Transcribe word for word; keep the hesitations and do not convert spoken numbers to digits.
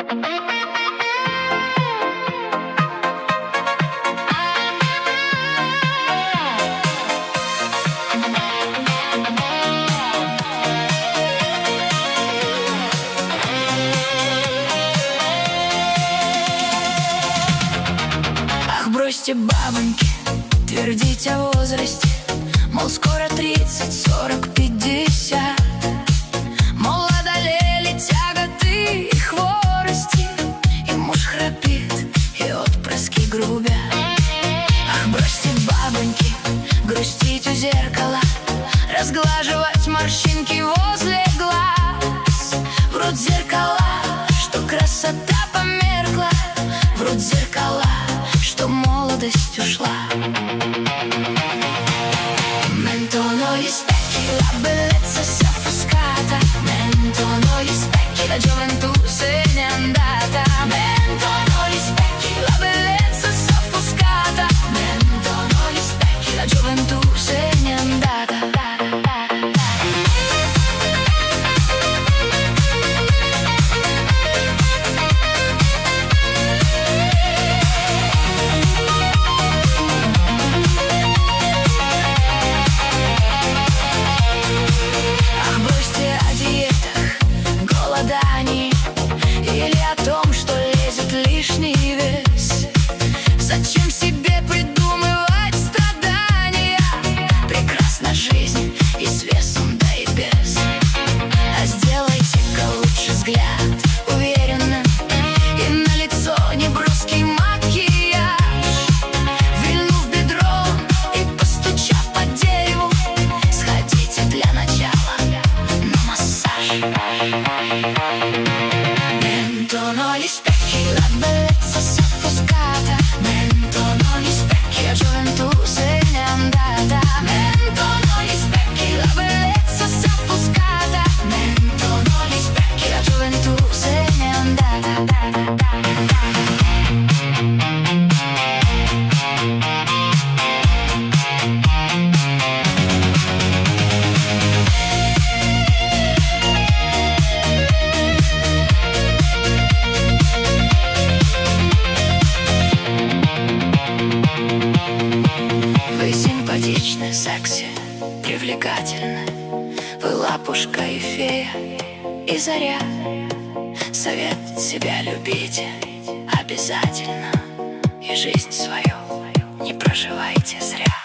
Бросьте, бабоньки, твердить о возрасте, мол, скоро тридцать, сорок, пятьдесят. Мол, одолели тяготы и хворости, и муж храпит, и отпрыски грубят. Ах, бросьте, бабоньки, грустить у зеркала, разглаживать морщинки возле глаз. Врут зеркала, что красота померкла, врут зеркала, что молодость ушла. Mentono gli specchi, la bellezza si è offuscata. Mentono gli specchi, la gioventù se n'è andata. Mentono gli specchi, la bellezza si è offuscata. Mentono gli specchi, la gioventù se n'è andata. Или о том, что лезет лишний вес. Зачем себе придумывать страдания? Прекрасна жизнь и с весом, да и без. А сделайте-ка лучше взгляд уверенным, и на лицо неброский макияж. Вильнув бедром и постучав по дереву, сходите для начала на массаж. Mentono gli specchi, la bellezza si è offuscata. Mentono gli specchi, la gioventù se n'è andata. Mentono gli specchi, la bellezza si è offuscata. Mentono gli specchi, la gioventù se n'è andata. Симпатичны, секси, привлекательны. Вы лапушка и фея, и заря. Совет: себя любите обязательно, и жизнь свою не проживайте зря.